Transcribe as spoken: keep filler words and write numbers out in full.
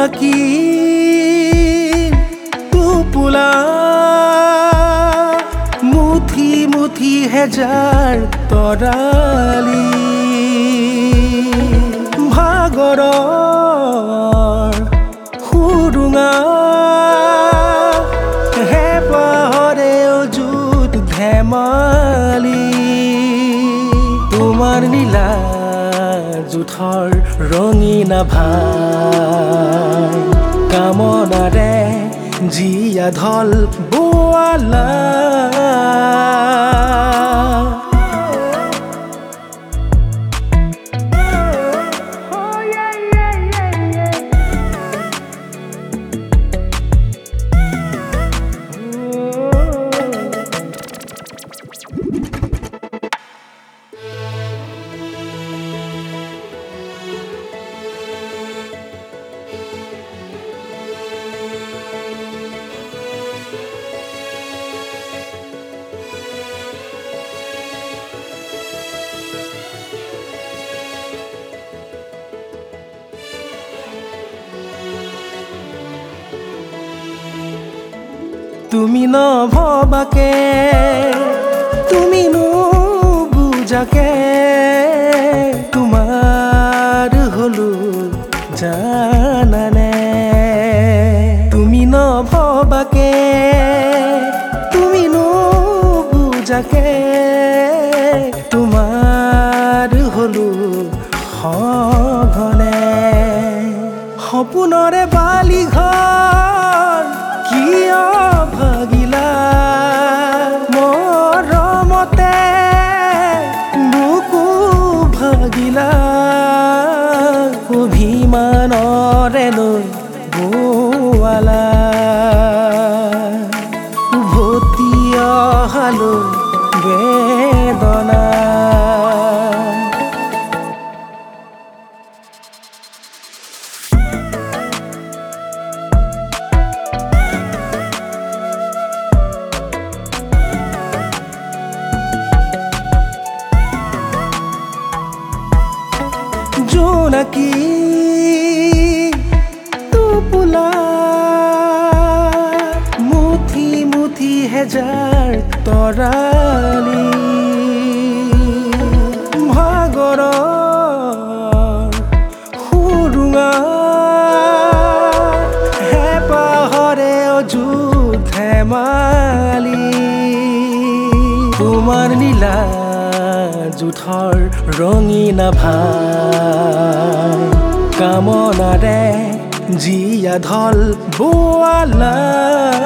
জোনাকী টোপোলা মুঠি মুঠি হেজাৰ তৰালি ভাগৰৰ সুৰুঙা হেঁপাহৰে অযুত ধেমালি তোমাৰ নীলা জোঠৰ ৰঙীন ভাই কামনাৰে জীয়া ঢল বোৱালা তুমি নভবাকে তুমি নুবুজাকে তোমাৰ হলো জানানে তুমি নভবাকে তুমি নুবুজাকে তোমাৰ হলো সঘনে সপোনৰে বালি ঘৰ কিয় ভাগিলা মৰমতে বুকু ভাগিলা অভিমানৰে লৈ বোৱালা উভতি অহালৈ বেদনা জোনাকী টোপোলা মুঠি মুঠি হেজাৰ তৰালি ভাগৰৰ সুৰুঙা হেঁপাহৰে অযুত ধেমালি তোমাৰ নীলা জোঠৰ ৰঙীন ভাই কামনাৰে জীয়া ঢল বোৱালা।